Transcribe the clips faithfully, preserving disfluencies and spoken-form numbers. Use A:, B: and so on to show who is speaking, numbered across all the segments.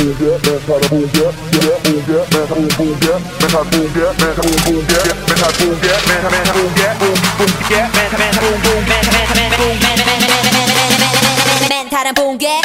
A: 멘탈은 붕괴.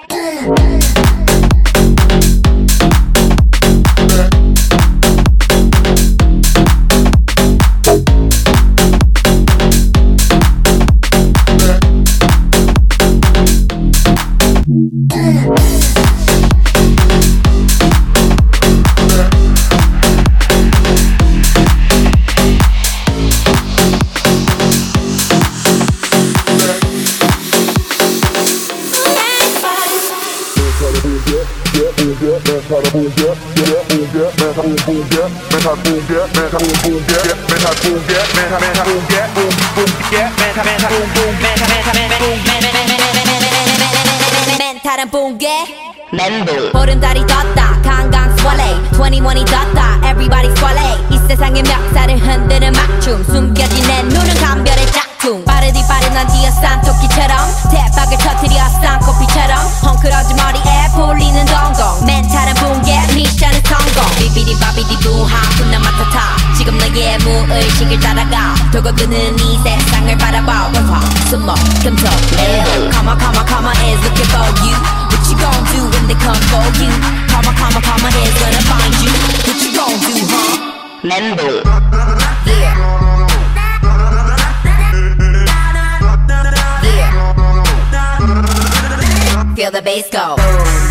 A: 멘탈은 붕괴.
B: 멘붕.
A: 보름달이 떴다 강강 swallow 이십일이 떴다 everybody swallow 이 세상의 멱살을 흔드는 막춤 숨겨진 내 눈은 감별의 짝퉁 빠르디 빠르난 뛰어싼 토끼처럼 대박을 터뜨려 쌍코피처럼 헝클어진 머리에 풀리는 동공 멘탈은 붕괴 미션은 성공 비비디 바비디 부하 분남 맡아타 지금 너의 무의식을 따라가 돌고 드는 이 세상을 바라봐 원화 수목 금속 멘붕 Come on come on come on is looking for you What you gon' do when they come for you? Come on, come on, come on, is gonna find you. What you gon' do, huh?
B: 멘붕.
A: Yeah. Yeah. Feel the bass go.